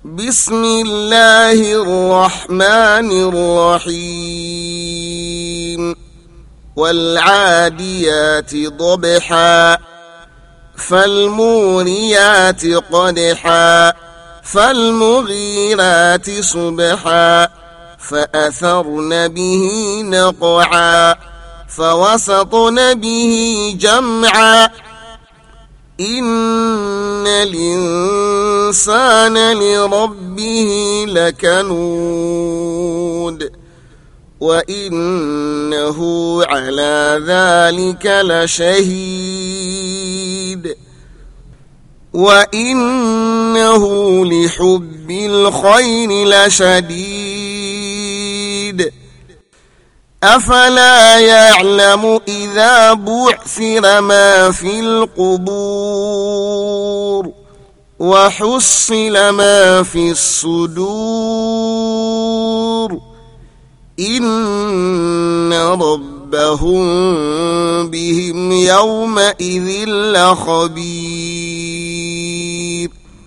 بسم الله الرحمن الرحيم والعاديات ضبحا فالموريات قدحا فالمغيرات صبحا فأثرن به نقعا فوسطن به جمعا إن الإنسان لربه لكنود وإنه على ذلك لشهيد وإنه لحب الخير لشديد أفلا يعلم إذا بعثر ما في القبور وحصل ما في الصدور إن ربهم بهم يومئذ لخبير.